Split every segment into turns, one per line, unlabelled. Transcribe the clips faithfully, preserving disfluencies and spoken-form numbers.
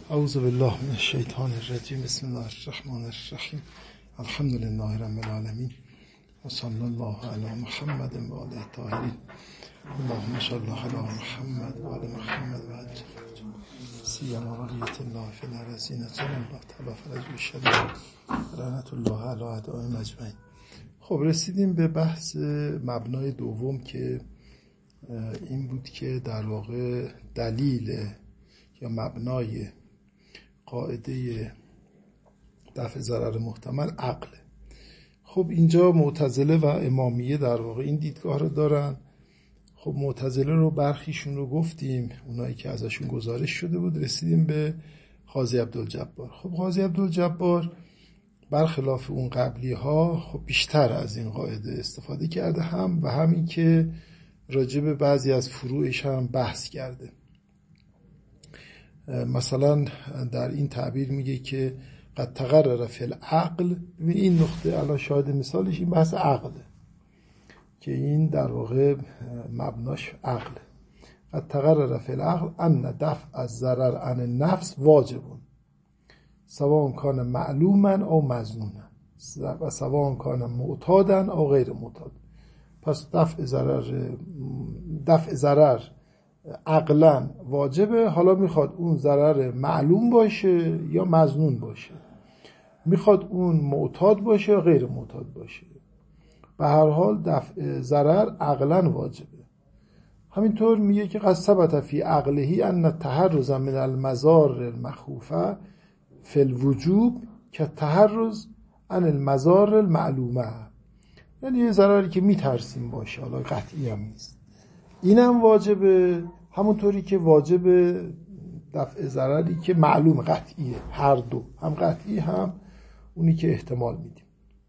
اعوذ بالله من الشیطان الرجیم. بسم الله الرحمن الرحیم. الحمد لله رب العالمین و صلی الله علی محمد و آله الطاهرین. اللهم صل علی محمد و آل محمد و عجل سیما بقیت الله فی الارضین جل الله تعالی فرجه الشدید رحمت الله علی اعدائهم اجمعین. خب رسیدیم به بحث مبنای دوم که این بود که در واقع دلیل یا مبنای قاعده دفع ضرر محتمل عقله. خب اینجا معتزله و امامیه در واقع این دیدگاه رو دارن. خب معتزله رو برخیشون رو گفتیم، اونایی که ازشون گزارش شده بود. رسیدیم به قاضی عبدالجبار. خب قاضی عبدالجبار برخلاف اون قبلی ها خب بیشتر از این قاعده استفاده کرده، هم و همین که راجع به بعضی از فروعش هم بحث کرده. مثلا در این تعبیر میگه که قد تقرر فی العقل. این نقطه الان شاهد مثالش این بحث عقله که این در واقع مبناش عقله. قد تقرر فی العقل ان دفع الضرر عن النفس واجب سواء کان معلوما او مظنونا و سواء کان معتادا او غیر معتاد. پس دفع ضرر دفع ضرر عقلا واجبه. حالا میخواد اون ضرر معلوم باشه یا مظنون باشه، میخواد اون معتاد باشه یا غیر معتاد باشه، به هر حال دفع ضرر عقلا واجبه. همینطور میگه که قد ثبت فی عقله ان التحرز من المضار المخوفه فی الوجوب که تحرز عن المضار المعلومه، یعنی یه ضرری که میترسیم باشه، حالا قطعی هم نیست، اینم واجبه، همونطوری که واجب دفع ضرری که معلوم قطعیه. هر دو، هم قطعی هم اونی که احتمال میدیم.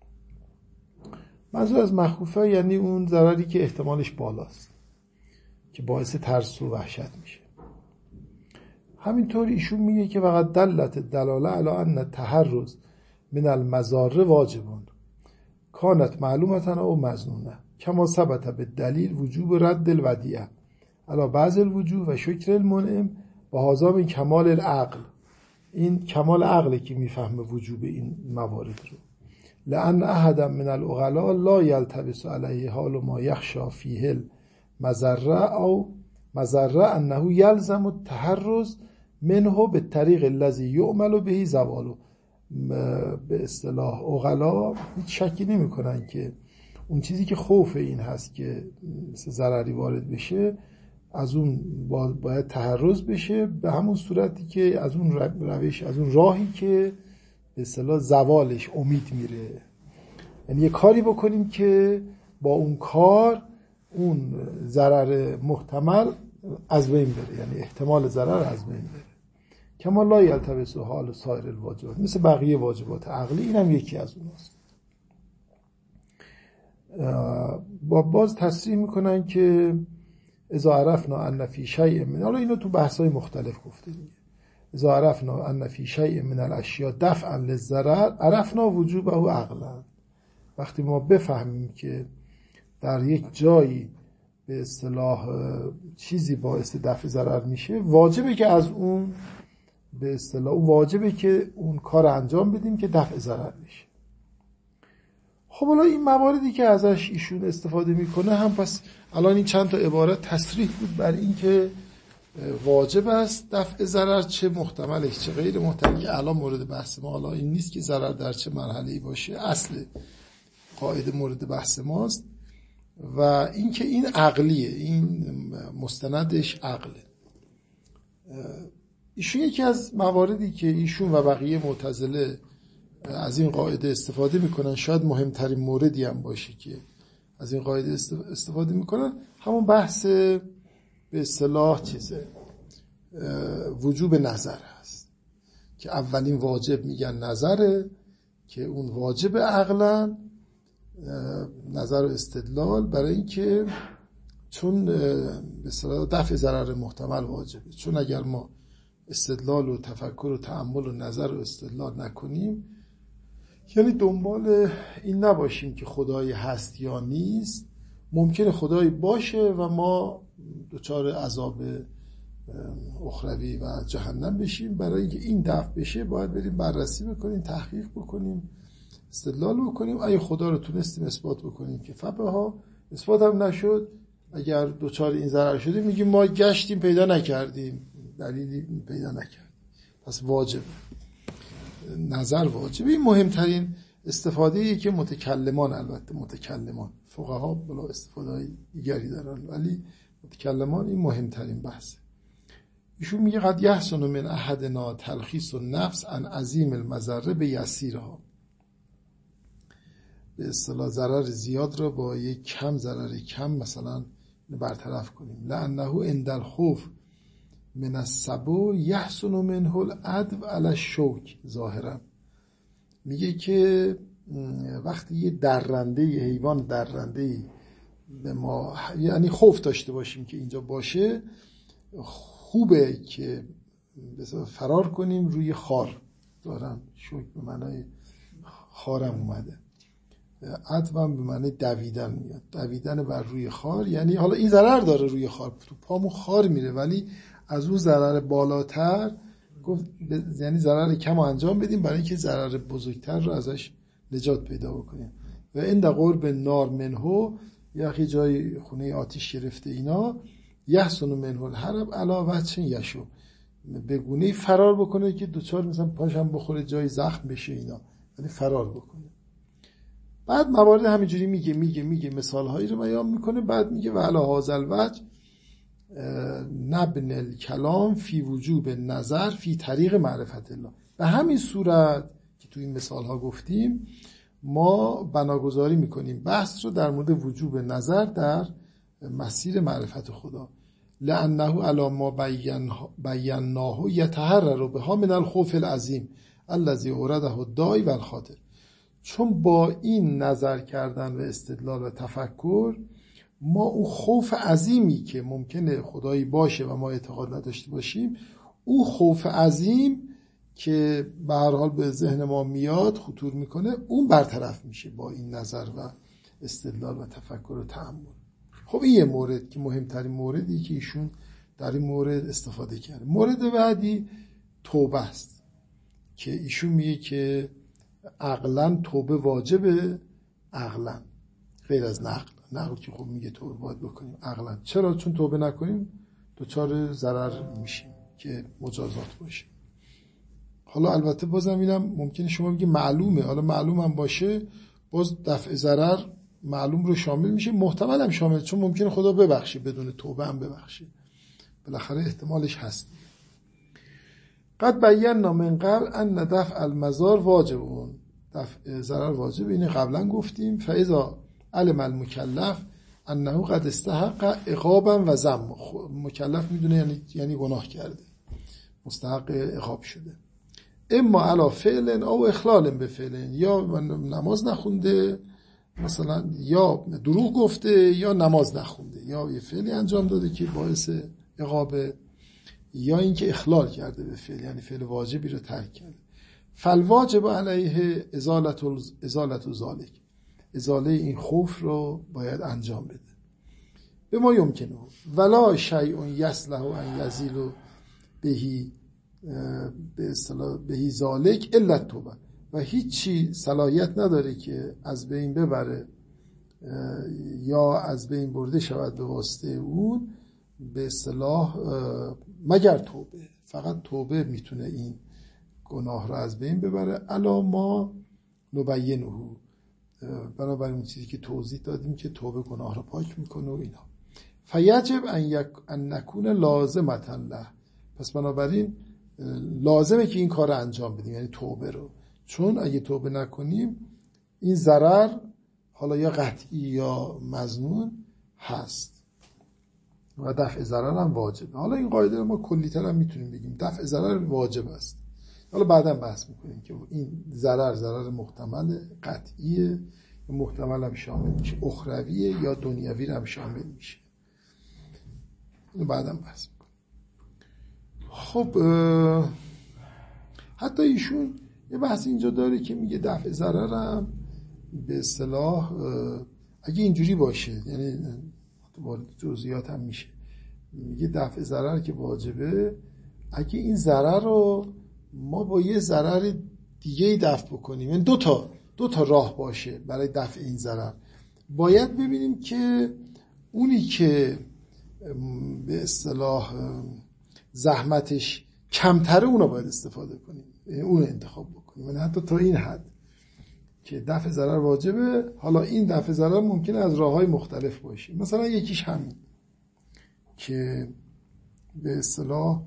منظور از مخوفه یعنی اون ضرری که احتمالش بالاست که باعث ترس و وحشت میشه. همینطور ایشون میگه که فقط دلت دلاله علی ان تحرز من المضار واجبون کانت معلومتا او مظنونه کما ثبت به دلیل وجوب رد الودیعه علی بعض الوجوه و شکر المنعم و هذا من کمال العقل. این کمال عقله که میفهمه وجوب این موارد رو. لان احد من العقلاء لا یلتبس علیه حال ما یخشى فیه المضره او مضره انه یلزم التحرز منه به طریق الذی یعمل به زواله. به اصطلاح عقلا هیچ شکی نمی کنن که اون چیزی که خوف این هست که مثل ضرری وارد بشه از اون باید تحرز بشه، به همون صورتی که از اون روش، از اون راهی که به اصطلاح زوالش امید میره. یعنی یه کاری بکنیم که با اون کار اون ضرر محتمل از بین بره، یعنی احتمال ضرر از بین بره. کما لا یلتبس حال سایر الواجبات، مثل بقیه واجبات عقلی، اینم یکی از اوناست. با باز تصریح میکنن که اذا عرفنا ان فی شیء من، حالا اینو تو بحث‌های مختلف گفته دیگه، اذا عرفنا ان فی شیء من الاشیاء دفعا للضرر عرفنا وجوبه عقلا. وقتی ما بفهمیم که در یک جایی به اصطلاح چیزی باعث دفع ضرر میشه، واجبه که از اون به اصطلاح اون واجبه که اون کار انجام بدیم که دفع ضرر بشه. خب حالا این مواردی که ازش ایشون استفاده میکنه هم پس الان این چند تا عبارت تصریح بود بر این که واجب است دفع ضرر، چه محتملش چه غیر محتمل، که الان مورد بحث ما حالا این نیست که ضرر در چه مرحله‌ای باشه، اصل قاعده مورد بحث ماست. و این که این عقلیه، این مستندش عقله. ایشون یکی از مواردی که ایشون و بقیه معتزله از این قاعده استفاده میکنن، شاید مهمترین موردی هم باشه که از این قاعده استفاده میکنن، همون بحث به اصطلاح چیزه وجوب نظر هست، که اولین واجب میگن نظره، که اون واجب عقلا نظر و استدلال، برای اینکه چون به اصطلاح دفع ضرر محتمل واجبه. چون اگر ما استدلال و تفکر و تأمل و نظر و استدلال نکنیم، یعنی دنبال این نباشیم که خدایی هست یا نیست، ممکنه خدایی باشه و ما دچار عذاب اخروی و جهنم بشیم. برای اینکه این دفع بشه باید بریم بررسی بکنیم، تحقیق بکنیم، استدلال بکنیم. اگه خدا رو تونستیم اثبات بکنیم که فبها، اثبات هم نشد، اگر دوچار این ضرر شدیم میگیم ما گشتیم پیدا نکردیم، دلیلی پیدا نکردیم. پس واجب نظر واجبه. این مهمترین استفاده‌ای که متکلمان، البته متکلمان، فقها بلا استفاده دیگری دارن، ولی متکلمان این مهمترین بحثه. ایشون میگه قد یحسن من احدنا تلخیص النفس عن عظیم المضره به یسیرها. به اصطلاح ضرر زیاد را با یک کم ضرر کم مثلا برطرف کنیم. لانه عند الخوف من السبو یحسن منه العدو علی الشوک ظاهرا. میگه که وقتی یه درنده، یه حیوان درنده به ما، یعنی خوف داشته باشیم که اینجا باشه، خوبه که فرار کنیم روی خار. دارم شوک به معنای خارم اومده، عدوم به معنی دویدن میاد، دویدن بر روی خار. یعنی حالا این ضرر داره روی خار، تو پامون خار میره، ولی از اون ضرر بالاتر گفت یعنی ضرر کم رو انجام بدیم برای اینکه ضرر بزرگتر رو ازش نجات پیدا بکنیم. و این در قرب نار منهو، یکی جای خونه آتیش گرفته اینا، یحسن منهو الحرب علا وجه یشو، به گونه‌ای فرار بکنه که دوچار مثلا پاشم بخوره جای زخم بشه اینا، یعنی فرار بکنه. بعد موارد همینجوری میگه میگه میگه مثالهایی رو بیان میکنه. بعد میگه و علی هذا الوجه نبن الکلام فی وجوب نظر فی طریق معرفت الله. به همین صورت که تو این مثال ها گفتیم ما بناگذاری میکنیم بحث رو در مورد وجوب نظر در مسیر معرفت خدا. لانه علی ما بیناه یتحرر بها من الخوف العظیم الذی اورده الداعی و الخاطر. چون با این نظر کردن و استدلال و تفکر ما اون خوف عظیمی که ممکنه خدایی باشه و ما اعتقاد نداشته باشیم، اون خوف عظیم که به هر حال به ذهن ما میاد، خطور میکنه، اون برطرف میشه با این نظر و استدلال و تفکر و تأمل. خب این یه مورد که مهمترین موردی که ایشون در این مورد استفاده کرده. مورد بعدی توبه است که ایشون میگه که عقلاً توبه واجبه، عقلاً، غیر از نقل. نقل که خب میگه توبه باید بکنیم عقلاً. چرا؟ چون توبه نکنیم دوچار ضرر میشیم که مجازات باشه. حالا البته بازم اینم ممکنه شما بگی معلومه، حالا معلوم هم باشه باز دفع ضرر معلوم رو شامل میشه، محتمل هم شامل، چون ممکنه خدا ببخشه بدون توبه هم ببخشه، بالاخره احتمالش هست. قد بینا من قبل ان دفع المضار واجبون، دفع ضرر واجب، اینه قبلا گفتیم. فاذا علم المکلف انه قد استحق عقابا و ذم، مکلف میدونه یعنی یعنی گناه کرده، مستحق عقاب شده. اما علی فعل او اخلال به فعل، یا نماز نخونده مثلا، یا دروغ گفته، یا نماز نخونده، یا یه فعلی انجام داده که باعث عقابه، یا اینکه اخلال کرده به فعل، یعنی فعل واجبی رو ترک کرده. فالواجب علیه ازالت ازالت ذالک، ازاله این خوف رو باید انجام بده. به ما یمکنه ولا شیء یصلح ان یزیل بهی به اصطلاح بهی ذالک الا التوبه، و هیچی صلاحیت نداره که از بین ببره یا از بین برده شود به واسطه اون به اصطلاح مگر توبه. فقط توبه میتونه این گناه رو از بین ببره. الا ما نبینه، بنابراین اون چیزی که توضیح دادیم که توبه گناه رو پاک میکنه و اینا. فیجب ان یک ان نکون لازمتا له، پس بنابراین لازمه که این کار رو انجام بدیم، یعنی توبه رو، چون اگه توبه نکنیم این ضرر حالا یا قطعی یا مظنون هست و دفع ضرر هم واجبه. حالا این قاعده رو ما کلی‌تر هم میتونیم بگیم دفع ضرر واجب است. حالا بعدا بحث میکنیم که این ضرر ضرر محتمل قطعیه، محتمل هم شامل میشه، اخرویه یا دنیوی هم شامل میشه. اینو بعدا بحث میکنیم. خب حتی ایشون یه بحث اینجا داره که میگه دفع ضرر هم به اصطلاح اگه اینجوری باشه، یعنی وارد جزئیات هم میشه، میگه دفع ضرر که واجبه، اگه این ضرر رو ما با یه ضرر دیگه دفع بکنیم، این دو تا دو تا راه باشه برای دفع این ضرر، باید ببینیم که اونی که به اصطلاح زحمتش کمتره اونو باید استفاده کنیم، اون انتخاب بکنیم. یعنی حتی تا این حد که دفع ضرر واجبه. حالا این دفع ضرر ممکنه از راه‌های مختلف باشه، مثلا یکیش همین که به اصطلاح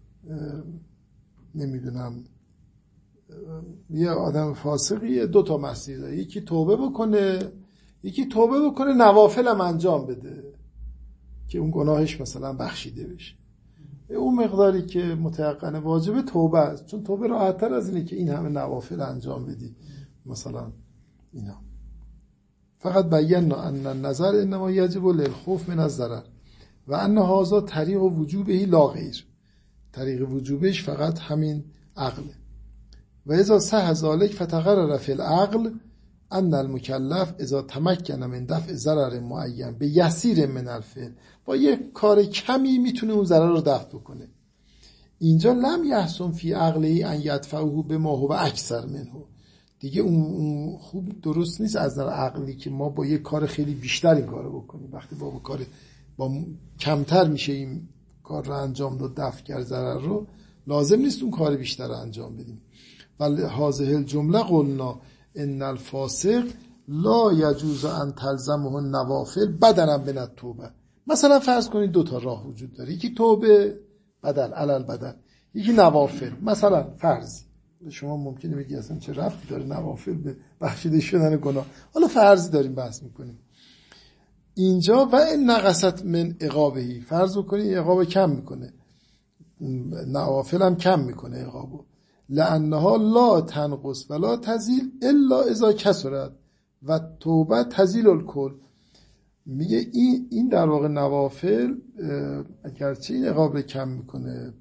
نمیدونم یه آدم فاسقیه، دو تا مسیر داره، یکی توبه بکنه، یکی توبه بکنه نوافل هم انجام بده که اون گناهش مثلا بخشیده بشه. اون مقداری که متيقن واجبه توبه است، چون توبه راحت‌تر از اینه که این همه نوافل انجام بدی مثلا اینا. فقط بینا ان النظر انما یجب للخوف من الضرر و ان هذا طریق وجوبه لا غیر، طریق وجوبش فقط همین عقله. و اذا صح ذلك فتقرر فی العقل ان المکلف اذا تمکن من دفع ضرر معین به یسیر من الفعل، با یک کار کمی میتونه اون ضرر رو دفع کنه. اینجا لم یحسن فی عقله ان یدفعه بما هو اکثر منه، دیگه اون خوب درست نیست از نظر عقلی که ما با یک کار خیلی بیشتر این کارو بکنیم. وقتی با کار با کمتر میشه این کار رو انجام داد، دفع کرد ضرر رو، لازم نیست اون کار بیشتر رو انجام بدیم. ولی هذه الجمله قلنا ان الفاسق لا یجوز ان تلزمه النوافل بدلا من التوبه. مثلا فرض کنید دو تا راه وجود داره، یکی توبه بدل علل بدل، یکی نوافل. مثلا فرض شما ممکنه بگی اصلا چه ربطی داره نوافل به بخشیده شدن گناه، حالا فرضی داریم بحث میکنیم اینجا. و ان نقصت من عقابه، فرض بکنید عقاب کم میکنه، نوافل هم کم میکنه عقابو، لانها لا تنقص ولا تزیل الا اذا کثرت و توبه تزیل الکل. میگه این این در واقع نوافل اگرچه این عقاب رو کم میکنه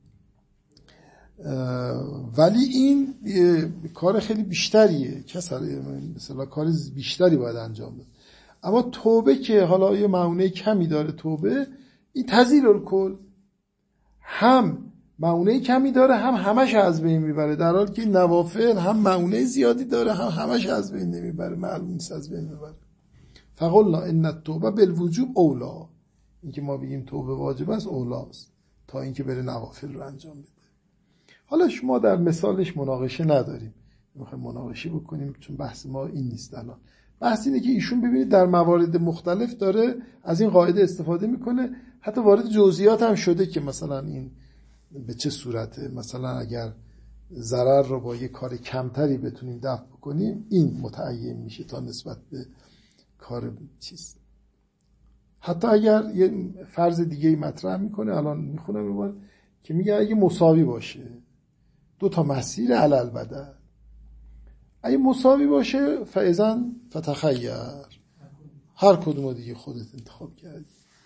ولی این کار خیلی بیشتریه، کسر مثلا کار بیشتری باید انجام بده. اما توبه که حالا یه معونه کمی داره، توبه این تزیل الکل، هم معونه کمی داره هم همش از بین میبره، در حالی که نوافل هم معونه زیادی داره هم همش از بین نمیبره، معلوم نیست از بین میبره. فقلنا ان التوبه بالوجوب اولا، اینکه ما بگیم توبه واجب است اولاست تا اینکه بره نوافل رو انجام بده. حالا شما در مثالش مناقشه نداریم، میخوایم مناقشه بکنیم چون بحث ما این نیست الان. بحث اینه که ایشون ببینید در موارد مختلف داره از این قاعده استفاده میکنه، حتی وارد جزئیات هم شده که مثلا این به چه صورته، مثلا اگر ضرر رو با یه کار کمتری بتونیم دفع بکنیم این متعین میشه تا نسبت به کار چیز. حتی اگر یه فرض دیگه مطرح میکنه، الان میخونم رو که میگه اگه مساوی باشه دو تا مسیر علل بدل، اگه مساوی باشه فاذن فتخیر، هر کدوم دیگه خودت انتخاب کردی.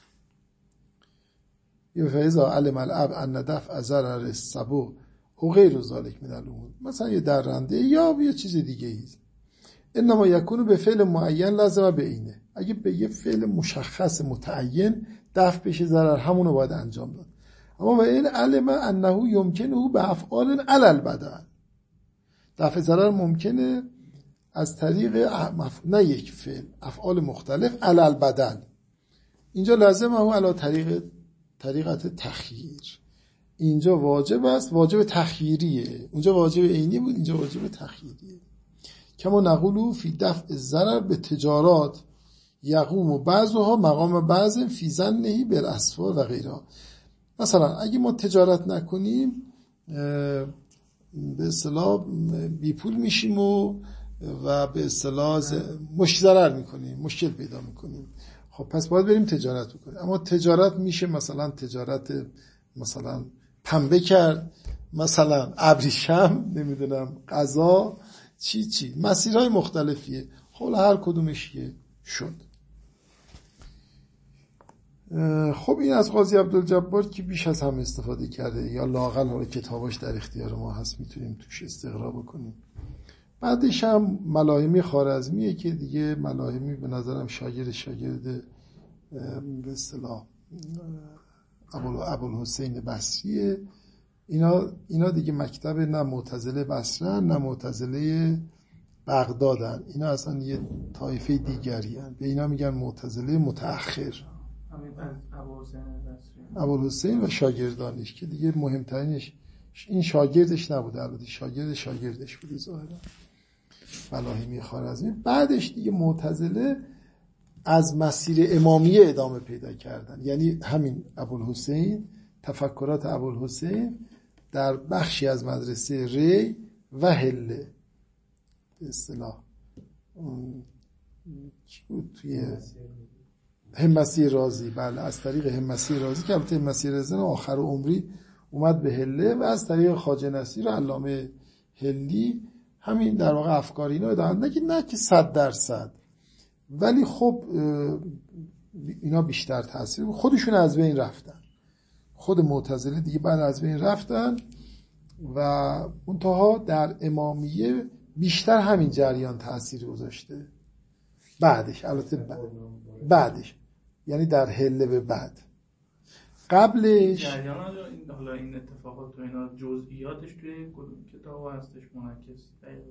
یا فاذا علم الاب ان دفع ضرر السبو او غیر ذلك من الامور، مثلا یه درنده یا یه چیز دیگه ای، انما یکون به فعل معین لازم به اینه، اگه به یه فعل مشخص متعین دفع بشه ضرر همونو باید انجام داد. اما و این علم انه یمکنه به افعال علل بدل، دفع ضرر ممکنه از طریق مف... نه یک فعل، افعال مختلف علل بدل. اینجا لازم هو علی طریق طریقت تخییر، اینجا واجب است، واجب تخییریه، اونجا واجب عینی بود اینجا واجب تخییریه. کما نقولو فی دفع ضرر به تجارات یقوم بعضها مقام بعض فی ظنه بالاسفار و غیرها. مثلا اگه ما تجارت نکنیم به اصطلاح بی پول میشیم و و به اصطلاح مشکل ضرر میکنیم، مشکل پیدا میکنیم، خب پس باید بریم تجارت بکنیم. اما تجارت میشه مثلا تجارت مثلا پنبه کرد، مثلا ابریشم، نمیدونم غذا، چی چی مسیرهای مختلفیه، خب هر کدومش یه شد. خب این از قاضی عبدالجبار که بیش از هم استفاده کرده، یا لااقل حالا کتاباش در اختیار ما هست میتونیم توش استقرا بکنیم. بعدش هم ملاحمی خوارزمیه که دیگه ملاحمی به نظرم شاگرد شاگرد به اصطلاح ابوالحسین بصریه. اینا اینا دیگه مکتب نه معتزله بصره نه معتزله بغدادن، اینا اصلا یه طایفه دیگری هن. به اینا میگن معتزله متأخر. ابوالحسین و شاگردانش که دیگه مهمترینش این شاگردش نبوده، البته شاگرد شاگردش بوده ظاهرا، فلاحیمی خوارزمی. بعدش دیگه معتزله از مسیر امامیه ادامه پیدا کردن، یعنی همین ابوالحسین، تفکرات ابوالحسین در بخشی از مدرسه ری و هله به اصطلاح چی بود توی همسی رازی، بله از طریق همسی رازی که البته همسی رازی آخر عمری اومد به هله و از طریق خواجه نصیر علامه هلی همین در واقع افکار اینا ادامه نگید، نه که صد درصد، ولی خب اینا بیشتر تاثیر خودشون از بین رفتن، خود معتزله دیگه بعد از بین رفتن و منتها در امامیه بیشتر همین جریان تاثیر گذاشته. بعدش البته بعدش یعنی در هله به بعد، قبلش
جریان این حالا این اتفاقات و اینا جزئیاتش توی کدوم کتاب هستش منعکس دقیقاً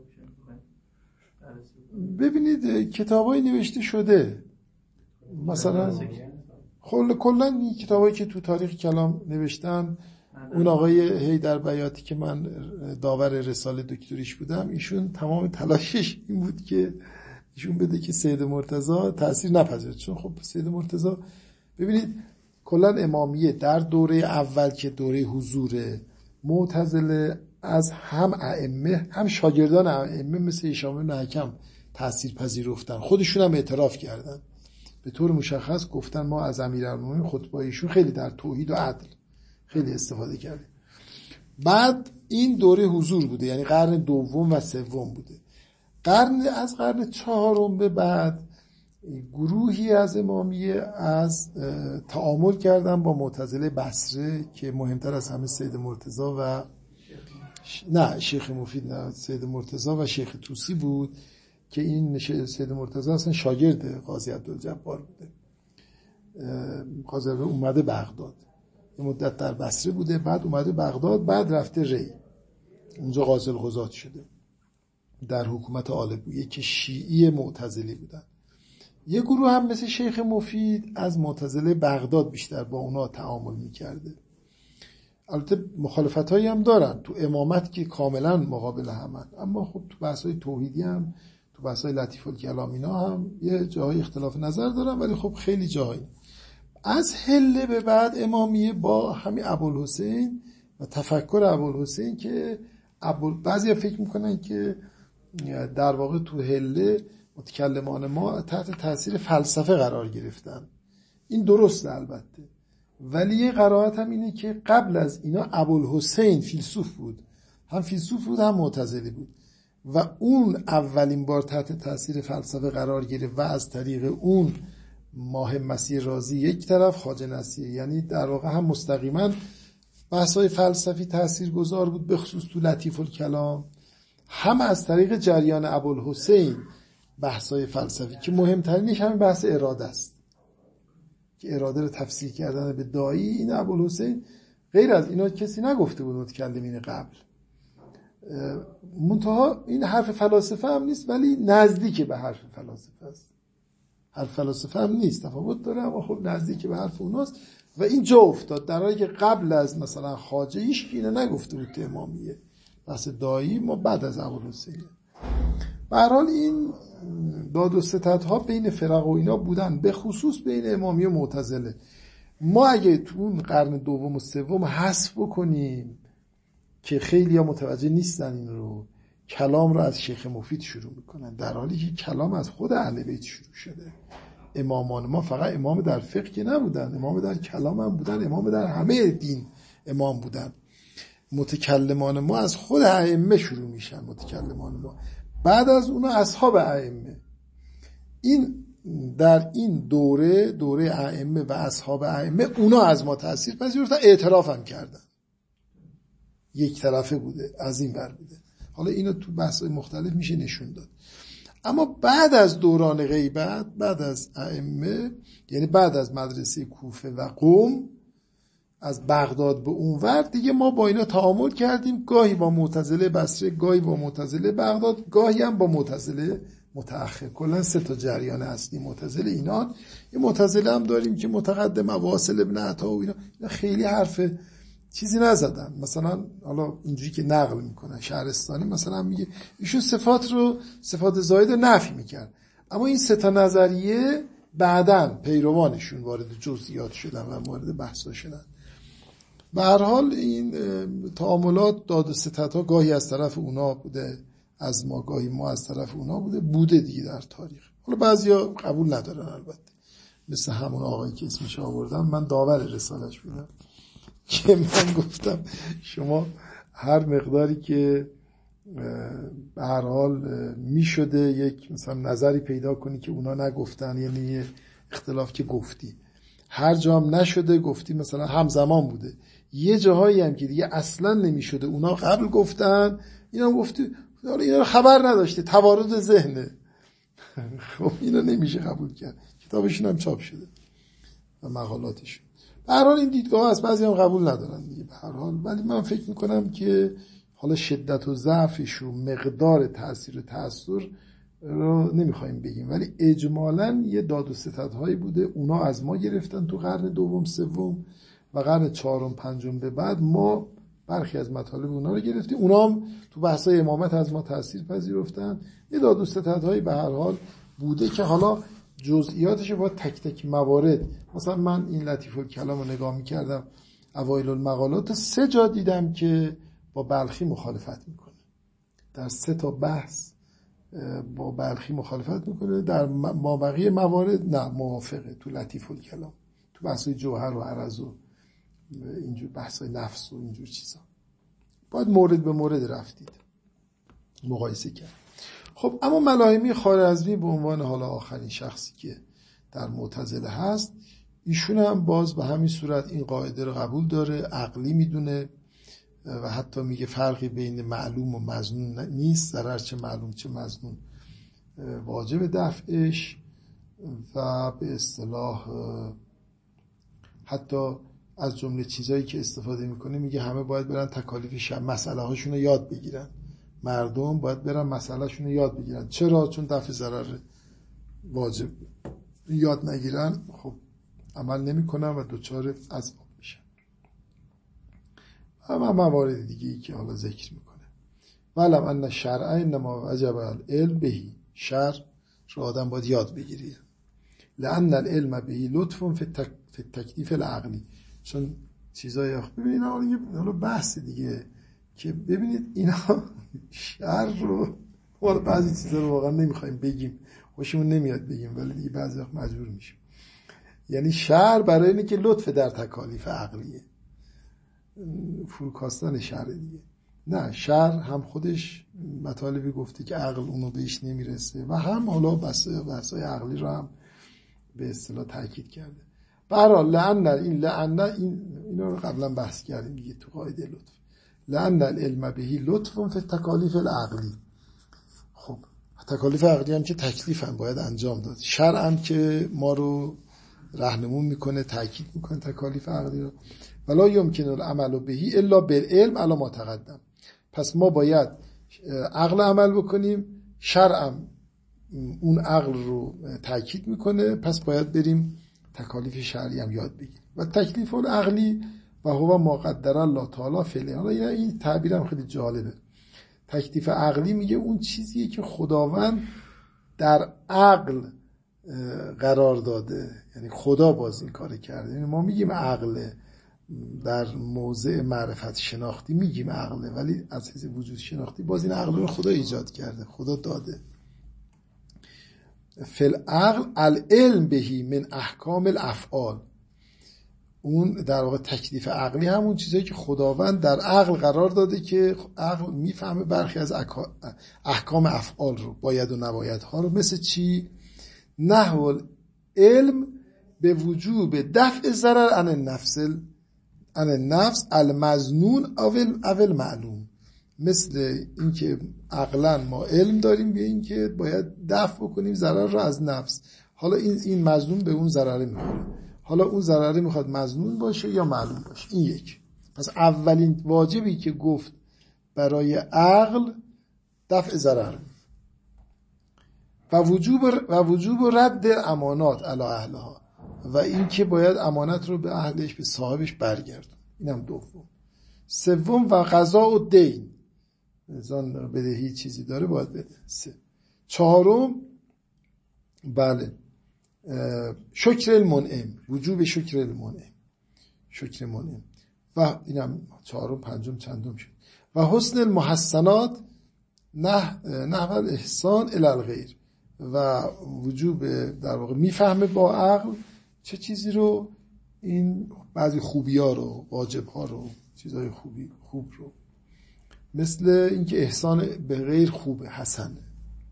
میشه؟
ببینید کتابای نوشته شده، مثلا کل کلا این کتابایی که تو تاریخ کلام نوشتن، اون آقای حیدر بیاتی که من داور رساله دکتریش بودم، ایشون تمام تلاشش این بود که ایشون بده که سید مرتضی تأثیر نپذیره، چون خب سید مرتضی ببینید کلا امامیه در دوره اول که دوره حضور معتزله از هم ائمه هم شاگردان ائمه مثل هشام بن حکم تأثیر پذیرفتن، خودشون هم اعتراف کردن، به طور مشخص گفتن ما از امیرالمومنین خطبه‌ایشون خیلی در توحید و عدل خیلی استفاده کردیم. بعد این دوره حضور بوده، یعنی قرن دوم و سوم بوده. قرن از قرن چهارم به بعد گروهی از امامیه از تعامل کردن با معتزله بصره که مهمتر از همه سید مرتضی و ش... نه شیخ مفید نه سید مرتضی و شیخ طوسی بود که این سید مرتضی اصلا شاگرد قاضی عبدالجبار بوده. قاضی اومده بغداد، یه مدت در بصره بوده، بعد اومده بغداد، بعد رفته ری، اونجا قاضی القضات شده در حکومت آل بویه که شیعی معتزلی بودن. یه گروه هم مثل شیخ مفید از معتزله بغداد بیشتر با اونا تعامل میکرده. البته مخالفت هایی هم دارن تو امامت که کاملا مقابل همن، اما خب تو بحث های توحیدی هم تو بحث های لطیف الکلام اینا هم یه جاهای اختلاف نظر دارن، ولی خب خیلی جاهایی. از هله به بعد امامیه با همین ابوالحسین و تفکر ابوالحسین که ابو بعضیا فکر میکنن که در واقع تو هله متکلمان ما تحت تاثیر فلسفه قرار گرفتن. این درسته البته، ولی یه قرائت هم اینه که قبل از اینا ابوالحسین فیلسوف بود، هم فیلسوف بود هم معتزلی بود و اون اولین بار تحت تاثیر فلسفه قرار گرفت و از طریق اون ماه مسیح رازی یک طرف، خواجه نصیر، یعنی در واقع هم مستقیما بحث‌های فلسفی تاثیرگذار بود به خصوص تو لطیف الکلام، هم از طریق جریان ابوالحسین بحث‌های فلسفی که مهمترینش همین بحث اراده است که اراده رو تفسیر کردن به دایی. این ابوالحسین غیر از اینا کسی نگفته بود متکلمین قبل. منتها این حرف فلاسفه هم نیست، ولی نزدیک به حرف فلاسفه است. حرف فلاسفه هم نیست، تفاوت داره، اما خب نزدیک به حرف اوناست و این جا افتاد، در حالی که قبل از مثلا خواجه ایش که اینا نگفته بود تو امامیه بحث دایی، ما بعد از ابوالحسین. به هر حال این داد و ستدها بین فرق و اینا بودن، به خصوص بین امامیه و معتزله. ما اگه تو اون قرن دوم و سوم حذف بکنیم که خیلی ها متوجه نیستن این رو، کلام رو از شیخ مفید شروع میکنن، در حالی که کلام از خود اهل بیت شروع شده. امامان ما فقط امام در فقه که نبودن، امام در کلام هم بودن، امام در همه دین امام بودن. متکلمان ما از خود ائمه شروع میشن، متکلمان ما بعد از اون اصحاب ائمه. این در این دوره دوره ائمه و اصحاب ائمه اونا از ما تأثیر پذیرفتن، اعتراف هم کردن، یک طرفه بوده، از این ور بوده. حالا اینو تو بحث‌های مختلف میشه نشون داد. اما بعد از دوران غیبت، بعد از ائمه، یعنی بعد از مدرسه کوفه و قم، از بغداد به اونور دیگه ما با اینا تعامل کردیم، گاهی با معتزله بصره، گاهی با معتزله بغداد، گاهی هم با معتزله متأخر. کلا سه تا جریان اصلی معتزله اینان. یه معتزله هم داریم که متقدم واصل ابن عطا و اینا, اینا خیلی حرف چیزی نزدن. مثلا حالا اینجوری که نقل میکنن شهرستانی مثلا میگه ایشون صفات رو صفات زائد نفی میکرد، اما این سه تا نظریه بعدن پیروانشون وارد جزئیات شدن و وارد بحثا شدن. به هر حال این تعاملات داد و ستدها گاهی از طرف اونا بوده، از ما، گاهی ما از طرف اونا بوده بوده دیگه در تاریخ. حالا بعضیا قبول ندارن البته، مثل همون آقایی که اسمش آوردم، من داور رسالش بودم که من گفتم شما هر مقداری که به هر حال می شده یک مثلا نظری پیدا کنی که اونا نگفتن، یعنی یه اختلاف که گفتی، هر جا هم نشده گفتی مثلا همزمان بوده، یه جاهایی هم که دیگه اصلا نمی شده اونا قبل گفتن اینا گفتی، اینا رو خبر نداشته، توارد ذهنه. خب اینا نمیشه قبول کرد. کتابشون هم چاپ شده و مقالاتشون. به هر حال این دیدگاه هست، بعضی هم قبول ندارن دیگه به هر حال، ولی من فکر میکنم که حالا شدت و ضعفش و مقدار تأثیر و تأثیر رو نمیخوایم بگیم، ولی اجمالاً یه داد و ستدهایی بوده. اونا از ما گرفتن تو قرن دوم سوم و قرن چهارم پنجم به بعد ما برخی از مطالب اونا رو گرفتیم، اونا هم تو بحثای امامت از ما تأثیر پذیرفتن. یه داد و ستدهایی به هر حال بوده که حالا جزئیاتش با تک تک موارد، مثلا من این لطیف الکلام رو نگاه میکردم اوایل المقالات، سه جا دیدم که با بلخی مخالفت میکنه، در سه تا بحث با بلخی مخالفت میکنه، در مابقی موارد نه موافقه. تو لطیف الکلام، تو بحثای جوهر و عرض و اینجور بحثای نفس و اینجور چیزا باید مورد به مورد رفتید مقایسه کرد. خب اما ملاحمی خوارزمی به عنوان حالا آخرین شخصی که در معتزله هست، ایشون هم باز به همین صورت این قاعده رو قبول داره، عقلی میدونه و حتی میگه فرقی بین معلوم و مظنون نیست، ضرر چه معلوم چه مظنون واجب دفعش، و به اصطلاح حتی از جمله چیزایی که استفاده میکنه میگه همه باید برن تکالیف مسئله هاشون رو یاد بگیرن، مردم باید برن مسئله شون رو یاد بگیرن. چرا؟ چون دفع ضرر واجب یاد نگیرن خب عمل نمی کنن و دوچار عذاب میشن. اما موارد دیگه ای که حالا ذکر میکنه، ولم ان شرع انما وجب العلم بهی، شرع رو آدم باید یاد بگیره، لان العلم بهی لطف فی التکلیف العقلی، چون چیزای آخر ببینید حالا بحث دیگه که ببینید اینا شر رو حالا بعضی چیزا رو واقعا نمیخوایم بگیم، خوشمون نمیاد بگیم، ولی دیگه بعضی وقت مجبور میشیم. یعنی شر برای اینه که لطف در تکالیف عقلیه، فروکاستن شر دیگه نه، شر هم خودش مطالبی گفته که عقل اونو بهش نمیرسه و هم حالا بحثای عقلی رو هم به اصطلاح تاکید کرده. برای لعن این لعن این اینا رو قبلا بحث کردیم دیگه تو قاعده لطف، لأن العلم بهی لطف فی تکالیف العقلی. خب تکالیف عقلی هم که تکلیف هم باید انجام داد، شرع هم که ما رو راهنمون میکنه، تاکید میکنه تکالیف عقلی رو. ولا یمکن العمل بهی الا بالعلم علی ما تقدم، پس ما باید عقل عمل بکنیم، شرع هم اون عقل رو تاکید میکنه، پس باید بریم تکالیف شرعی هم یاد بگیریم. و تکلیف العقلی و هو ما قدر الله تعالی فعله. حالا این تعبیرم خیلی جالبه. تکلیف عقلی میگه اون چیزیه که خداوند در عقل قرار داده، یعنی خدا باز این کار کرده. یعنی ما میگیم عقل در موضع معرفت شناختی میگیم عقله، ولی از حیث وجود شناختی باز این عقل رو خدا ایجاد کرده، خدا داده. فل عقل العلم بهی من احکام الافعال، اون در واقع تکلیف عقلی همون چیزایی که خداوند در عقل قرار داده که عقل میفهمه برخی از احکام افعال رو، باید و نباید ها رو، مثل چی؟ نحو علم به وجوب دفع ضرر عن النفس عن النفس المظنون اول معلوم، مثل اینکه عقلا ما علم داریم به این که باید دفع بکنیم ضرر رو از نفس، حالا این این مظنون به اون ضرر میخوره. حالا اون ضرره میخواد مظنون باشه یا معلوم باشه. این یک. پس اولین واجبی که گفت برای عقل دفع ضرر و وجوب و وجوب رد امانات علی اهلها و این که باید امانت رو به اهلش به صاحبش برگردون. اینم دوم. سوم و قضاء و دین، زن بدهی چیزی داره باید بده. سه. چهارم بله شکر المنعم، وجوب شکر المنعم، شکر منعم و اینم چهارم. پنجم چندم شد و حسن المحسنات نه نحو الاحسان الی الغیر و وجوب در واقع میفهمه با عقل چه چیزی رو، این بعضی خوبی ها رو، واجب ها رو، چیزهای خوبی خوب رو، مثل اینکه احسان به غیر خوبه، حسنه.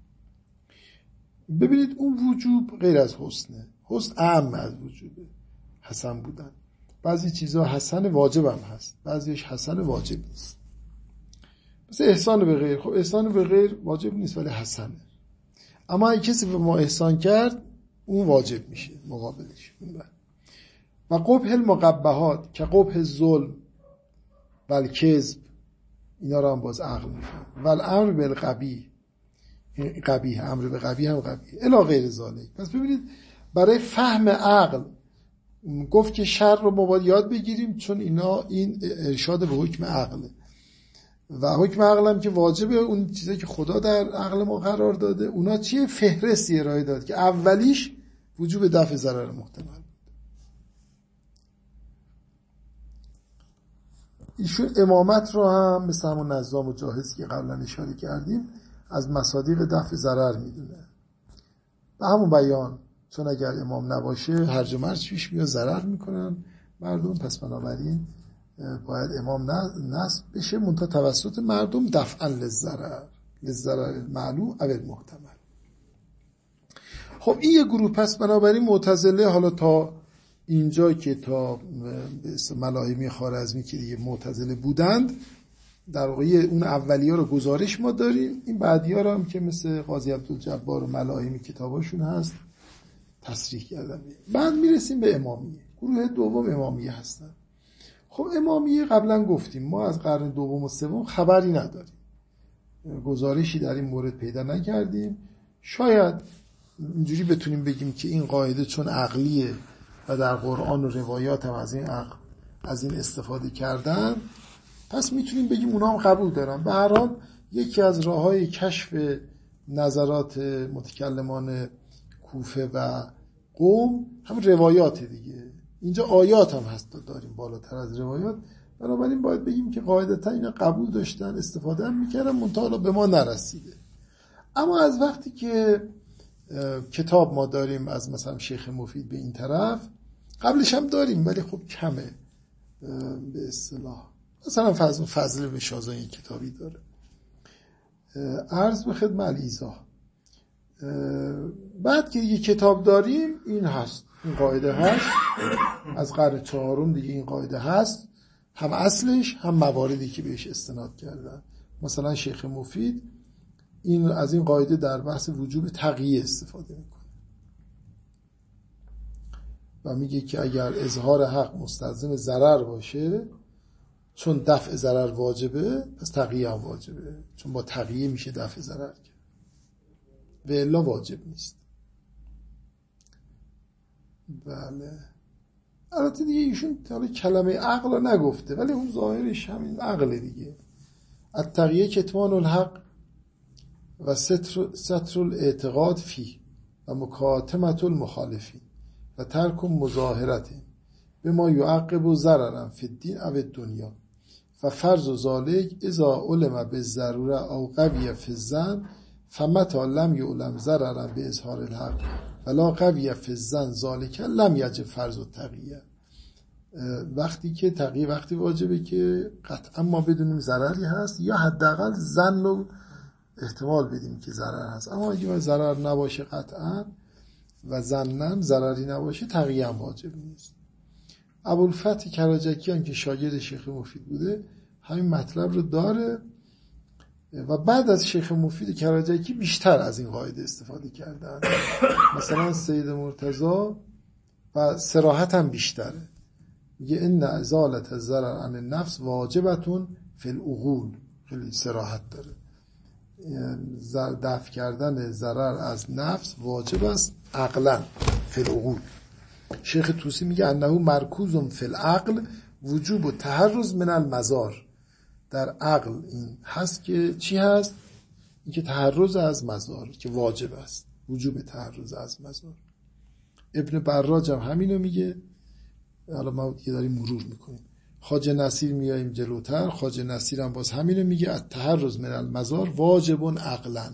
ببینید اون وجوب غیر از حسنه، حسن اعم از وجوبه، حسن بودن. بعضی چیزها حسن واجب هم هست، بعضیش حسن واجب نیست. مثل احسان به غیر، خب احسان به غیر واجب نیست ولی حسنه. اما اگه کسی به ما احسان کرد اون واجب میشه مقابلش. و قبح المقبحات که قبح الظلم و الکذب، اینا رو هم باز عقل میفهم. و الامر بالقبیح، قبیح، امر به قبیح هم قبیح الی غیر ذالک. پس ببینید برای فهم عقل گفت که شر رو ما باید یاد بگیریم، چون اینا این ارشاد به حکم عقله و حکم عقل هم که واجبه، اون چیزایی که خدا در عقل ما قرار داده اونا چیه؟ فهرستی ارائه داد که اولیش وجوب دفع ضرر محتمل. ایشون امامت رو هم مثل همون نظام و جاهز که قبلا اشاره کردیم از مصادیق دفع ضرر میدونه. به همون بیان چون اگر امام نباشه هرج و مرج پیش میاد، ضرر میکنن مردم، پس بنابراین باید امام نصب بشه، منتها توسط مردم دفعا للضرر، للضرر معلوم او المحتمل. خب این یه گروه. پس بنابراین معتزله حالا تا اینجا که تا ملاحمی خوارزمی که دیگه معتزله بودند، در واقع اون اولی‌ها رو گزارش ما داریم، این بعدی‌ها رو هم که مثل قاضی عبدالجبار و ملاحمی کتاباشون هست تصریح کردن. بعد میرسیم به امامیه. گروه دوم امامیه هستن. خب امامیه قبلا گفتیم ما از قرن دوم و سوم خبری نداریم، گزارشی در این مورد پیدا نکردیم. شاید اینجوری بتونیم بگیم که این قاعده چون عقلیه و در قرآن و روایات هم از این عقل از این استفاده کردن، پس میتونیم بگیم اونا هم قبول دارن. به هر حال یکی از راه‌های کشف نظرات متکلمان کوفه و قوم هم روایات دیگه. اینجا آیات هم هست داریم بالاتر از روایات، بنابراین باید بگیم که قاعدتا اینا قبول داشتن، استفاده هم میکردن، منتها به ما نرسیده. اما از وقتی که کتاب ما داریم از مثلا شیخ مفید به این طرف، قبلش هم داریم ولی خب کمه به اصطلاح، مثلا فضل فضل به شازایی کتابی داره. عرض به خدمت ایزا بعد که یه کتاب داریم این هست، این قاعده هست از قرن چهارم دیگه، این قاعده هست، هم اصلش هم مواردی که بهش استناد کردن. مثلا شیخ مفید این از این قاعده در بحث وجوب تقیه استفاده میکنه و میگه که اگر اظهار حق مستلزم ضرر باشه، چون دفع ضرر واجبه پس تقیه هم واجبه، چون با تقیه میشه دفع ضرر کرد و الا واجب نیست. بله البته دیگه ایشون حالا کلمه عقل رو نگفته ولی اون ظاهرش همین عقل دیگه. التقیه کتمان الحق و ستر, ستر الاعتقاد فی و مکاتمت المخالفین و ترک مظاهرت به ما یعقب ضررا فی الدین او الدنیا و فرض و ذالک اذا علم بالضروره او قوی فی الظن فمتى لم یعلم ضررا به اظهار الحق ولا قوی فی الظن ذالک لم یجب فرض التقیه. وقتی که تقیه وقتی واجبه که قطعا ما بدونیم ضرری هست یا حداقل ظن رو احتمال بدیم که ضرر هست، اما اگه ضرر نباشه قطعا و ظنن ضرری نباشه تقیه هم واجب نیست. ابوالفتح کراجکیان که شاگرد شیخ مفید بوده همین مطلب رو داره و بعد از شیخ مفید کراجکی بیشتر از این قاعده استفاده کردن. مثلا سید مرتضی و صراحت هم بیشتره. میگه ان ازالت الضرر عن النفس واجبتون فی العقول، خیلی صراحت داره. دفع کردن ضرر از نفس واجب است عقلا فی العقول. شیخ طوسی میگه انه مرکوز فی العقل وجوب و تحرز من المضار. در عقل این هست که چی هست؟ این که تحرز از مضار که واجب است، وجوب تحرز از مضار. ابن براج هم همینو میگه. حالا ما دیگه داریم مرور میکنیم. خواجه نصیر میاییم جلوتر، خواجه نصیر هم باز همینو میگه التحرز من المضار واجب عقلا.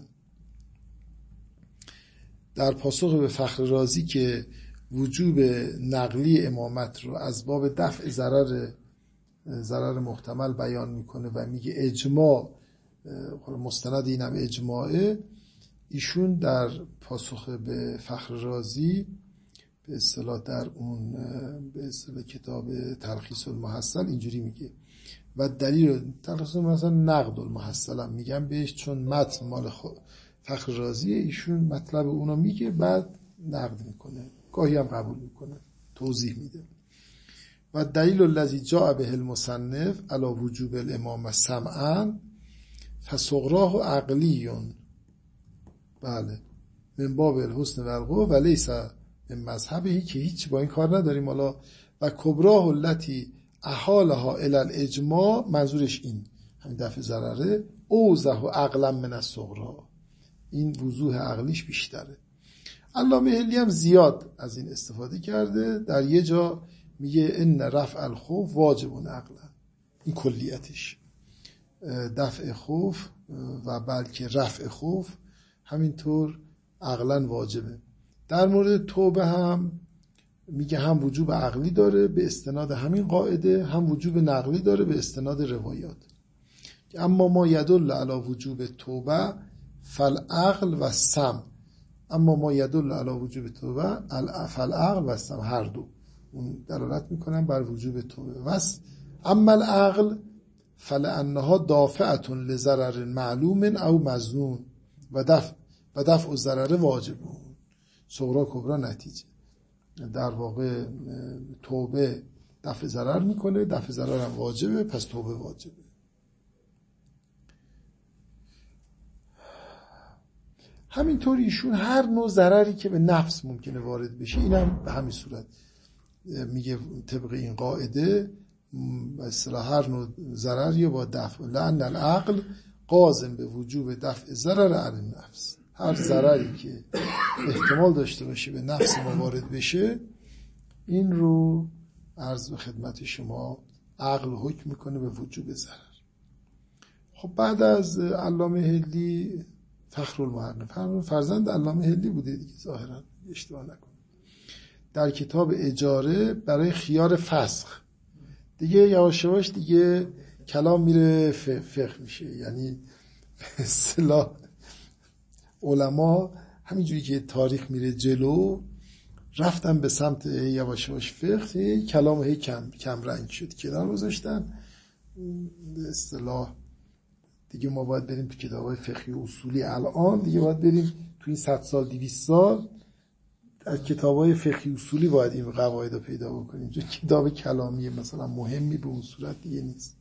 در پاسخ به فخر رازی که وجوب نقلی امامت رو از باب دفع ضرر ضرر محتمل بیان میکنه و میگه اجماع مستند اینم اجماعه، ایشون در پاسخ به فخر رازی به اصطلاح در اون به اصطلاح کتاب تلخیص المحصل اینجوری میگه و دلیل تلخیص المحصل نقد المحصل هم میگم بهش، چون متن مال فخر رازی، ایشون مطلب اونو میگه بعد نقد میکنه، گاهی هم قبول میکنه، توضیح میده. و دلیل الذی جاء به المصنف علی وجوب الامام سمعا فصغراه عقلیون، بله، من باب الحسن و القوه و لیس من مذهبی، که هیچ با این کار نداریم. حالا و کبراه التي احالها الی الاجماع، منظورش این همین دفع ضرره، اوضح و عقلا من الصغرا، این وضوح عقلیش بیشتره. علامه حلی هم زیاد از این استفاده کرده. در یه جا میگه ان رفع الخوف واجب عقلا، این کلیتش دفع خوف و بلکه رفع خوف همینطور عقلا واجبه. در مورد توبه هم میگه هم وجوب عقلی داره به استناد همین قاعده، هم وجوب نقلی داره به استناد روایات. اما ما یدل علی وجوب توبه فالعقل و سم، اما ما یدل علی وجوب توبه فالعقل و سم، هر دو اون دلالت میکنن بر وجوب توبه. وس اما العقل فلانها دافعه لضرر معلوم او مظنون و دفع و دفع الضرر واجب، صغرا کبرا نتیجه. در واقع توبه دفع ضرر میکنه، دفع ضرر هم واجبه، پس توبه واجبه. همینطور ایشون هر نوع ضرری که به نفس ممکنه وارد بشه، اینم به همین صورت میگه طبق این قاعده اصطلاح هر نوع ضرری با دفع، لأن العقل قاضٍ به وجوب دفع ضرر عن النفس، هر ضرری که احتمال داشته باشه به نفس ما وارد بشه، این رو عرض به خدمت شما عقل حکم میکنه به وجوب ضرر. خب بعد از علامه حلی فخرالمحققین، فرزند علامه حلی بوده دیگه ظاهرا، اشتباه نکنم، در کتاب اجاره برای خیار فسخ دیگه یواش یواش دیگه کلام میره فقه میشه، یعنی به اصطلاح علما همینجوری که تاریخ میره جلو رفتن به سمت یواش یواش فقه، کلام هی کم کم رنگ شد، کنار گذاشتن. به اصطلاح دیگه ما باید بریم تو کتابای فقهی و اصولی، الان دیگه باید بریم تو این صد سال دویست سال از کتابای فقهی اصولی باید این قواعد رو پیدا بکنیم، چون کتاب کلامی مثلا مهمی به اون صورت دیگه نیست.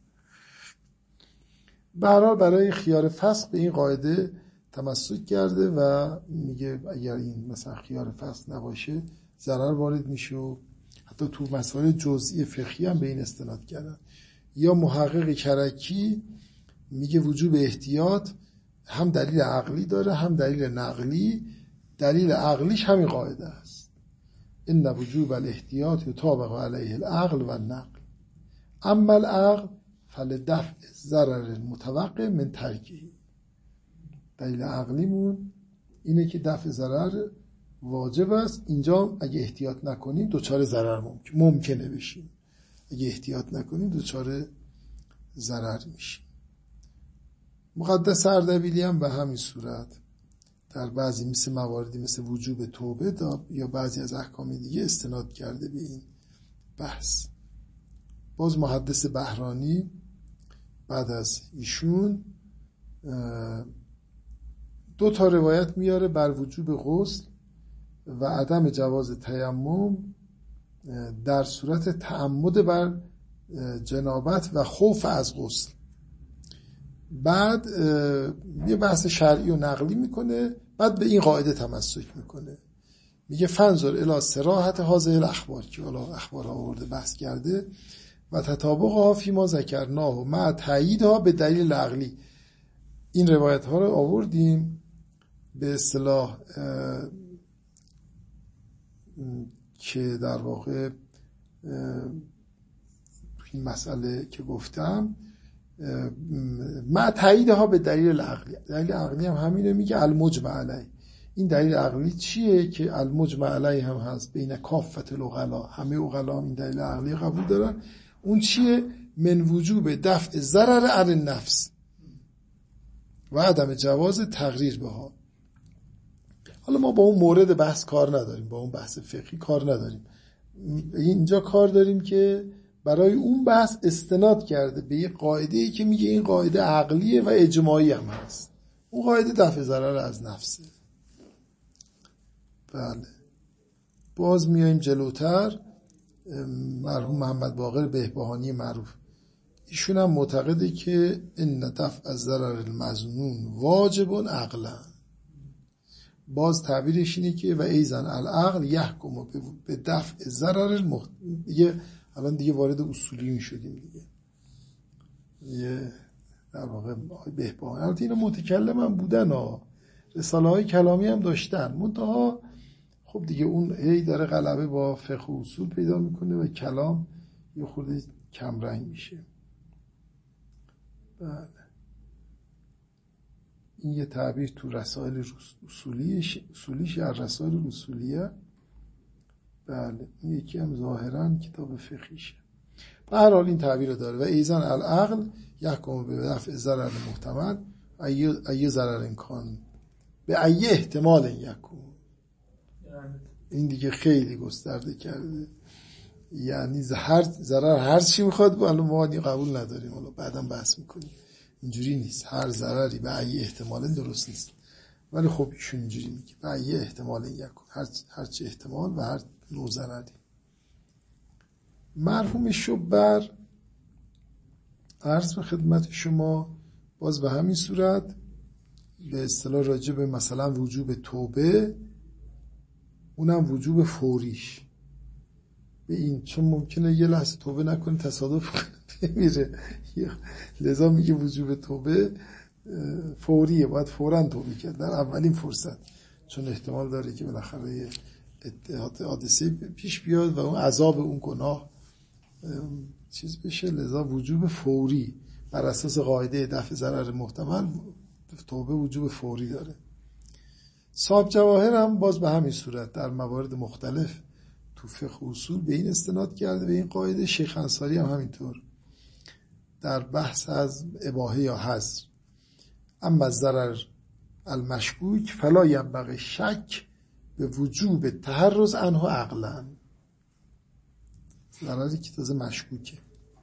به هر حال برای خیار فسخ به این قاعده تمسک کرده و میگه اگر این مثلا خیار فسخ نباشه ضرر وارد میشه و حتی تو مسائل جزئی فقهی هم به این استناد کردن. یا محقق کرکی میگه وجوب احتیاط هم دلیل عقلی داره هم دلیل نقلی، دلیل عقلیش همین قاعده است، ان وجوب الاحتیاط یطابق علیه العقل و النقل، اما العقل فلدفع ضرر متوقع من ترکه. دلیل عقلیمون اینه که دفع ضرر واجب است، اینجا اگه احتیاط نکنیم دوچار ضرر ممکن ممکنه بشیم، اگه احتیاط نکنیم دوچار ضرر میشیم. مقدس اردبیلی هم به همین صورت در بعضی مثل مواردی مثل وجوب توبه یا بعضی از احکام دیگه استناد کرده به این بحث. باز محدث بهرانی بعد از ایشون دو تا روایت میاره بر وجوب غسل و عدم جواز تیمم در صورت تعمد بر جنابت و خوف از غسل. بعد یه بحث شرعی و نقلی میکنه، بعد به این قاعده تمسک میکنه، میگه فنظر الی صراحت هذه الاخبار، که حالا اخبارها آورده بحث کرده، و تطابقها فیما ذکرناه مع تاییدها به دلیل عقلی. این روایت ها رو آوردیم به اصطلاح که در واقع این مسئله که گفتم مع تاییدها به دلیل عقلی. دلیل عقلی هم همینه، میگه المجمع علیه. این دلیل عقلی چیه؟ که المجمع علیه هم هست بین کافت العقلا، همه عقلا این دلیل عقلی قبول دارن. اون چیه؟ من وجوب دفع ضرر عن النفس و عدم جواز تقریر بها. حالا ما با اون مورد بحث کار نداریم، با اون بحث فقهی کار نداریم، اینجا کار داریم که برای اون بحث استناد کرده به یه قاعده‌ای که میگه این قاعده عقلیه و اجماعی هم هست. اون قاعده دفع ضرر از نفسه. بله. باز میایم جلوتر. مرحوم محمد باقر بهبهانی معروف، ایشون هم معتقده که ان دفع از ضرر المظنون واجب عقلا. باز تعبیرش اینه که و ایزن العقل یحکم به دفع ضرر المخ... دیگه الان دیگه وارد اصولی میشدیم دیگه. یه در واقع بهبهانی، البته اینا متکلم هم بودن ها، رساله های کلامی هم داشتن، منتها خب دیگه اون هی داره غلبه با فقه و اصول پیدا میکنه و کلام یه خورده کم رنگ میشه. بله. این یه تعبیر تو رسائل اصولیش اصولیش از رسائل اصولیه. بله. این یکی هم ظاهرا کتاب فقهیشه. به هر حال این تعبیر رو داره و ایزن العقل یحکم به دفع ضرر محتمل ای ضرر امکان به ای احتمال یکون. این دیگه خیلی گسترده کرده، یعنی هر ضرر هر چی میخواد، ولی ما قبول نداریم، حالا بعداً بحث میکنیم. اینجوری نیست، هر ضرری به ای احتمال درست نیست، ولی خب ایشون اینجوری میگه به ای احتمال یکون، هر هر چی احتمال و هر نوع ضرری. مرحوم شبر عرض به خدمت شما باز به همین صورت به اصطلاح راجع به مثلا وجوب توبه، اونم وجوب فوریش به این، چون ممکنه یه لحظه توبه نکنه تصادف کنه بمیره، لذا میگه وجوب توبه فوریه، باید فوراً توبه کرد در اولین فرصت، چون احتمال داره که بالاخره یه حادثه پیش بیاد و اون عذاب اون گناه چیز بشه، لذا وجوب فوری بر اساس قاعده دفع ضرر محتمل توبه وجوب فوری داره. صاحب جواهر هم باز به همین صورت در موارد مختلف تو فقه اصول به این استناد کرده، به این قاعده. شیخ انصاری هم همینطور در بحث از اباحه یا حظر، اما ضرر المشکوک فلا ینبغی شک به وجوب تحرز عنه عقلا، ضرری که تازه مشکوکه.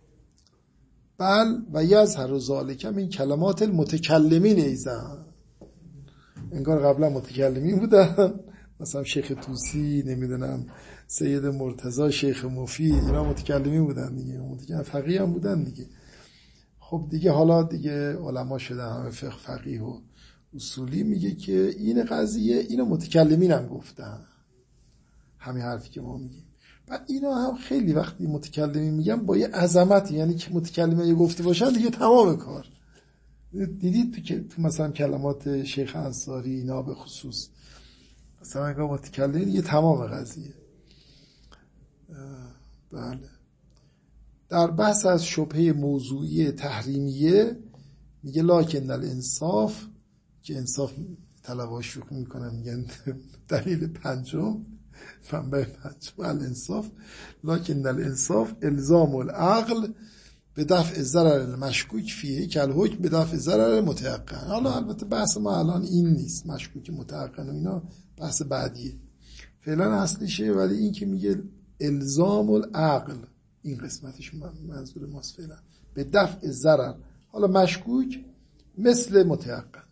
بل و یظهر ذلک من کلمات المتکلمین ایضا، انگار قبلا متکلمین بودن، مثلا شیخ طوسی، نمیدونم سید مرتضی، شیخ مفید، اینا متکلمین بودن دیگه، متکلم فقیه هم بودن دیگه. خب دیگه حالا دیگه علما شدن همه فقه فقیه و اصولی، میگه که این قضیه اینو متکلمین هم گفتن، همین حرفی که ما میگیم. بعد اینا هم خیلی وقتی متکلمین میگن با یه عظمت، یعنی که متکلمین یه گفته باشن دیگه تمام کار. دیدید تو که تو مثلا کلمات شیخ انصاری اینا به خصوص مثلا اگه متکلمین یه تمام قضیه. بله. در بحث از شبهه موضوعی تحریمیه میگه لکن الانصاف، که انصاف طلباش شوخی میکنن میگن دلیل پنجم منبع پنجم الانصاف، لکن الانصاف الزام العقل به دفع ضرر المشکوک فیه که الحکم به دفع ضرر متیقن. حالا البته بحث ما الان این نیست، مشکوک متیقن و اینا بحث بعدیه، فعلا اصلیشه. ولی این که میگه الزام العقل، این قسمتش منظور ماست فعلا، به دفع ضرر، حالا مشکوک مثل متیقن.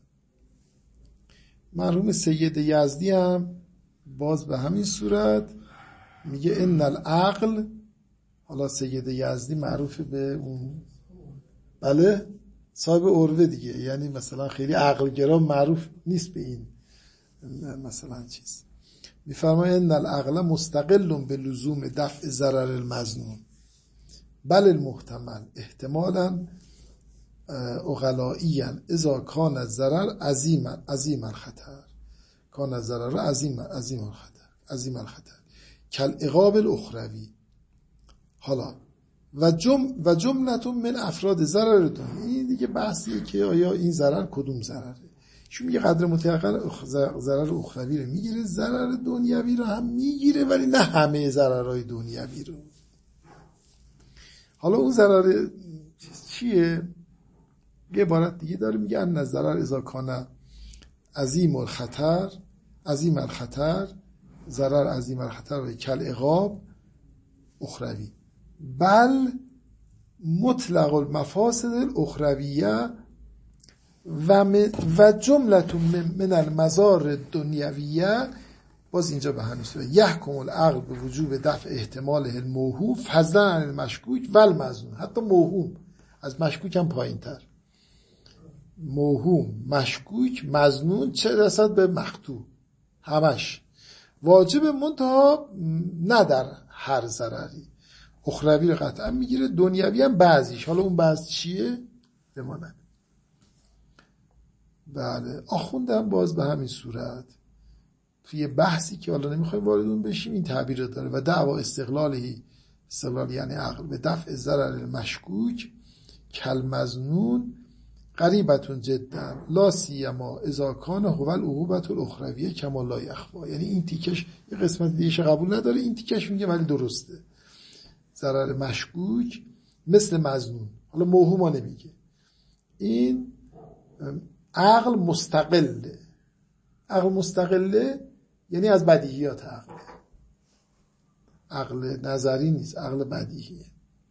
مرحوم سید یزدی هم باز به همین صورت میگه ان العقل، حالا سید یزدی معروف به اون، بله صاحب عروه دیگه، یعنی مثلا خیلی عقلگرا معروف نیست به این مثلا چیز، میفرماید ان العقل مستقل به لزوم دفع ضرر المظنون بل المحتمل احتمالا اغلائیا اذا کان الضرر عظیما عظیم الخطر کان الضرر عظیم عظیم الخطر عظیم الخطر کالعقاب الاخروی. حالا و جم و جملتون من افراد ضرر دنیا، این دیگه بحثیه که آیا این ضرر کدوم ضرره. چون میگه قدر متعقل ضرر اخروی رو میگیره، ضرر دنیوی رو هم میگیره، ولی نه همه ضررهای دنیوی رو. حالا اون ضرر چیه؟ یه عبارت دیگه داره، میگه ان الضرر اذا کان عظیم الخطر عظیم الخطر ضرر عظیم الخطر و کالعقاب اخروی بل مطلق المفاسد الاخرویه و و جملت من المضار دنیویه. باز اینجا به همین صورت یحکم العقل به وجوب دفع احتماله الموهوم فضلا عن المشکوک و المظنون. حتی موهوم از مشکوک هم پایین تر، موهوم، مشکوک، مظنون، چه رسد به مقطوع، همش واجب منتها نه در هر ضرری. اخروی رو قطعا میگیره، دنیوی هم بعضیش. حالا اون بعض چیه؟ بماند. بله آخوندم باز به همین صورت توی بحثی که حالا نمیخوایم وارد اون بشیم این تعبیر داره و دعوا استقلالی، استقلال یعنی عقل، به دفع ضرر مشکوک کالمظنون قریبتون جدا لا سیما اذا کان هو العقوبة الاخرویه کما لا یخفا. یعنی این تیکش یه قسمت دیگه قبول نداره، این تیکش میگه ولی درسته. ضرر مشکوک مثل مظنون، حالا موهوم نمیگه. این عقل مستقله، عقل مستقله یعنی از بدیهیات عقل، عقل نظری نیست، عقل بدیهیه.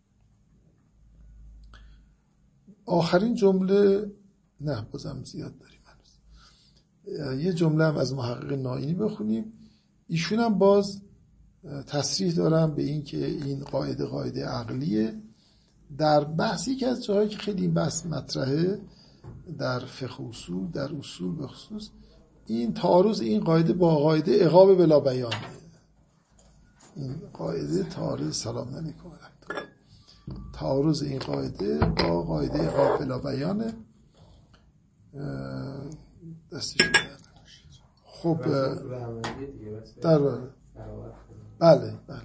آخرین جمله نه بازم زیاد داریم هنوز. یه جمله هم از محقق نائینی بخونیم. ایشون هم باز تصریح دارم به این که این قاعده قاعده عقلیه. در بحثی که از جاهایی که خیلی بحث مطرحه در فقه اصول، در اصول به خصوص، این تعارض این قاعده با قاعده عقاب بلا بیانه. این قاعده تعارض سلام علیکم تعارض این قاعده با قاعده عقاب بلا بیانه. دستش میاد. خب در بله بله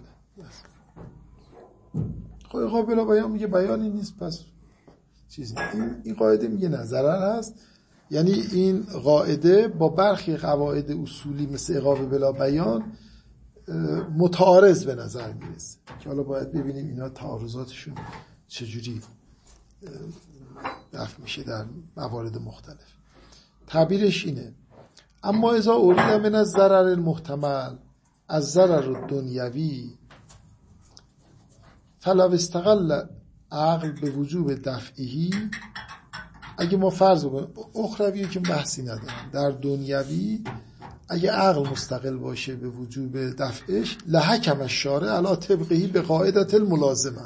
خب عقاب بلا بیان میگه بیانی نیست، پس چیزی. این این قاعده میگه نه ضرر هست. یعنی این قاعده با برخی قواعد اصولی مثل عقاب بلا بیان متعارض به نظر میرسه که حالا باید ببینیم اینا تعارضاتشون چجوری دفع میشه در موارد مختلف. تعبیرش اینه اما اذا اورید من از ضرر المحتمل از ضرر دنیوی فلو استقل عقل به وجوب دفعی. اگه ما فرض کنیم اخروی که بحثی ندارم، در دنیوی اگه عقل مستقل باشه به وجوب دفعش لحکم الشارع علی طبقه به قاعدت الملازمه.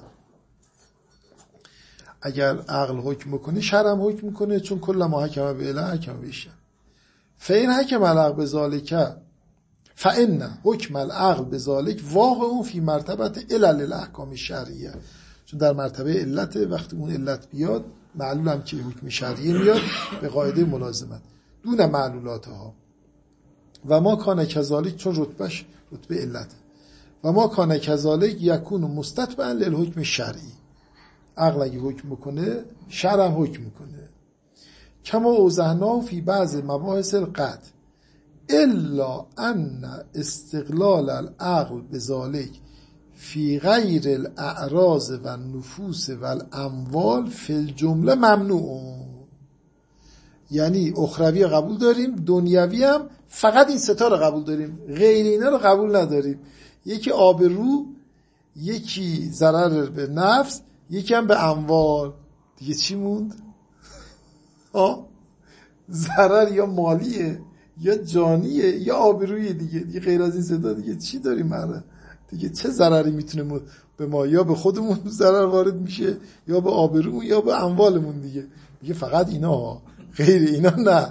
اگر عقل حکم بکنه شرع هم حکم کنه، چون کل ما حکم به اله حکم بشه. فین حکم العقل بذالک فان حکم العقل بذالک واقع فی مرتبت علل الاحکام شرعیه. چون در مرتبه علت، وقتی اون علت بیاد معلول هم که حکم شرعی میاد به قاعده ملازمت دون معلولاتها. و ما کان کذالک، چون رتبهش رتبه علت، و ما کان کذالک یکون مستتبعا للحکم شرعی. عقل اگه حکم بکنه شرع هم حکم میکنه. کما اوضحناه فی بعض مباحث القطع الا ان استقلال العقل بذالک فی غیر الاعراض و النفوس و الاموال فی الجمله ممنوع. یعنی اخروی قبول داریم، دنیوی هم فقط این ستا رو قبول داریم، غیر اینا رو قبول نداریم. یکی آبرو، یکی ضرر به نفس، یکی هم به اموال. دیگه چی موند؟ آه ضرر یا مالیه یا جانیه یا آبرویه دیگه. دیگه غیر از این ستا دیگه چی داریم؟ مره دیگه چه ضرری میتونه به ما، یا به خودمون ضرر وارد میشه یا به آبرومون یا به اموالمون دیگه. دیگه فقط اینا، غیر اینا نه.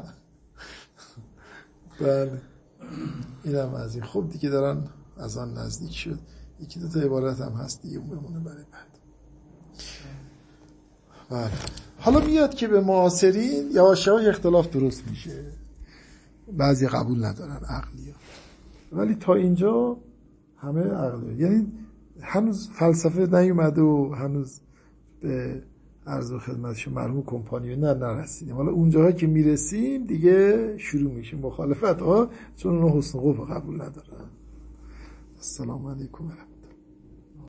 بله اینم از این. خب دیگه دارن از آن نزدیک شد. یکی دو تا عبارت هم هست دیگه اون بمونه برای بعد. بله حالا میاد که به معاصرین یواش یواش اختلاف درست میشه، بعضی قبول ندارن عقلی ها، ولی تا اینجا همه عقلی، یعنی هنوز فلسفه نیومده و هنوز به عرض و خدمتشون مرحوم کمپانیون نه نرسیدیم. حالا اونجاها که میرسیم دیگه شروع میشه مخالفت ها، چون اونها حسن قوه قبول ندارن. السلام علیکم.